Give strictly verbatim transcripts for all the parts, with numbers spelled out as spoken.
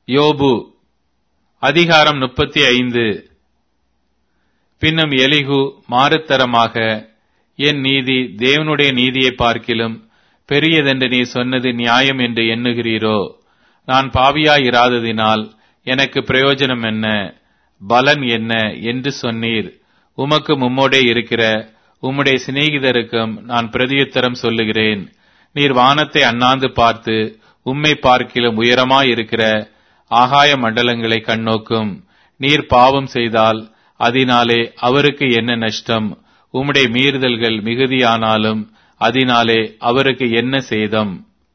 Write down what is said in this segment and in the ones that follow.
யோபு அதிகாரம் முப்பத்தி ஐந்து. பின்னும் எலிகு மாறுத்தரமாக, என் நீதி தேவனுடைய நீதியை பார்க்கிலும் பெரியதென்று நீ சொன்னது நியாயம் என்று எண்ணுகிறீரோ? நான் பாவியாயிராததினால் எனக்கு பிரயோஜனம் என்ன, பலன் என்ன என்று சொன்னீர். உமக்கு மும்மோடே இருக்கிற உம்முடைய சிநேகிதருக்கும் நான் பிரதியுத்தரம் சொல்லுகிறேன். நீர் வானத்தை அண்ணாந்து பார்த்து உம்மை பார்க்கிலும் உயரமாயிருக்கிற ஆகாய மண்டலங்களை கண்ணோக்கும். நீர் பாவம் செய்தால் அதனாலே அவருக்கு என்ன நஷ்டம்? உம்முடைய மீறுதல்கள் மிகுதியானாலும் அதனாலே அவருக்கு என்ன சேதம்?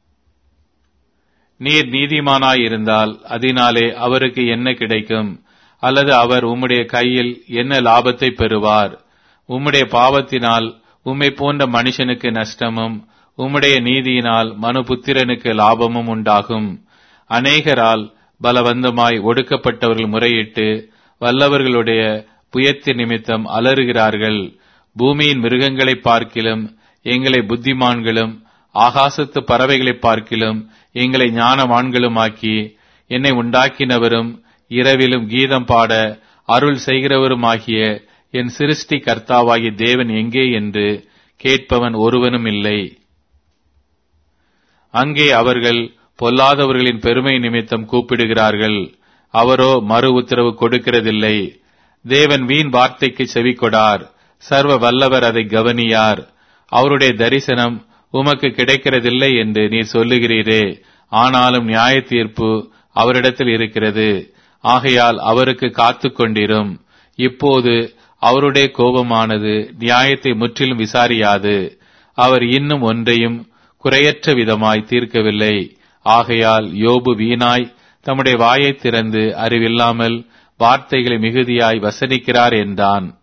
நீர் நீதிமானாயிருந்தால் அதனாலே அவருக்கு என்ன கிடைக்கும்? அல்லது அவர் உம்முடைய கையில் என்ன லாபத்தை பெறுவார்? உம்முடைய பாவத்தினால் உம்மை போன்ற மனுஷனுக்கு நஷ்டமும் உம்முடைய நீதியினால் மனுபுத்திரனுக்கு லாபமும் உண்டாகும். அநேகரால் பலவந்தமாய் ஒடுக்கப்பட்டவர்கள் முறையிட்டு வல்லவர்களுடைய புயத்தின் நிமித்தம் அலறுகிறார்கள். பூமியின் மிருகங்களை பார்க்கிலும் எங்களை புத்திமான்களும் ஆகாசத்து பறவைகளை பார்க்கிலும் எங்களை ஞானவான்களுமாக்கி என்னை உண்டாக்கினவரும் இரவிலும் கீதம் பாட அருள் செய்கிறவருமாகிய என் சிருஷ்டி கர்த்தாவாகிய தேவன் எங்கே என்று கேட்பவன் ஒருவனும் இல்லை. அங்கே அவர்கள் பொல்லாதவர்களின் பெருமை நிமித்தம் கூப்பிடுகிறார்கள், அவரோ மறு உத்தரவு கொடுக்கிறதில்லை. தேவன் வீண் வார்த்தைக்கு செவிக்கொடார், சர்வ வல்லவர் அதை கவனியார். அவருடைய தரிசனம் உமக்கு கிடைக்கிறதில்லை என்று நீர் சொல்லுகிறீரே, ஆனாலும் நியாய தீர்ப்பு அவரிடத்தில் இருக்கிறது. ஆகையால் அவருக்கு காத்து கொண்டிரும். இப்போது அவருடைய கோபமானது நியாயத்தை முற்றிலும் விசாரியாது. அவர் இன்னும் ஒன்றையும் குறையற்ற விதமாய் தீர்க்கவில்லை. ஆகையால் யோபு வீணாய் தம்முடைய வாயை திறந்து அறிவில்லாமல் வார்த்தைகளை மிகுதியாய் வசனிக்கிறார் என்றான்.